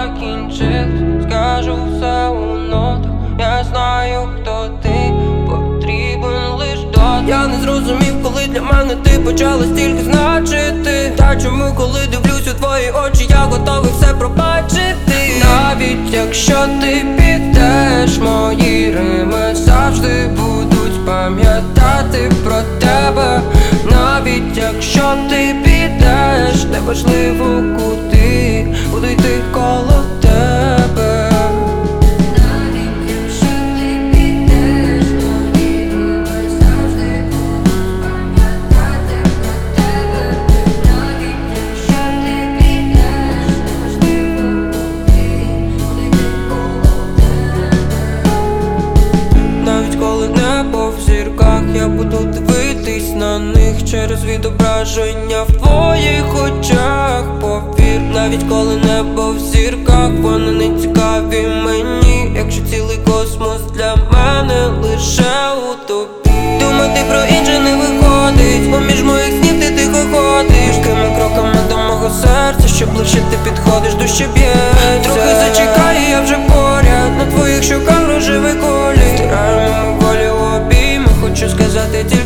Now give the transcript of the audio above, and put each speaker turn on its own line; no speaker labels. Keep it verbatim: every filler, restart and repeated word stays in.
закінчилось, скажу все у нотах. Я знаю, хто ти, потрібен лиш дотик. Я не зрозумів, коли для мене ти почала стільки значити. Та чому, коли дивлюсь у твої очі, я готовий все пробачити. Навіть якщо ти підеш, мої рими завжди будуть пам'ятати про тебе. Навіть якщо ти підеш, неважливо куди, буду йти коло тебе. Навіть якщо ти підеш, мої рими завжди будуть пам'ятати про тебе. Навіть якщо ти підеш, неважливо куди, буду йти коло тебе. Навіть коли небо в зірках, я буду дивитись на них через відображення в твоїх очах. Повір, навіть коли небо в зірках, вони не цікаві мені, якщо цілий космос для мене лише у тобі. Думати про інше не виходить, поміж моїх снів ти тихо ходиш. Такими кроками до мого серця, що ближче ти підходиш, дужче б'ється. Трохи зачекай, я вже поряд, на твоїх щоках рожевий колір. Стираємо волі у обійми, хочу сказати тільки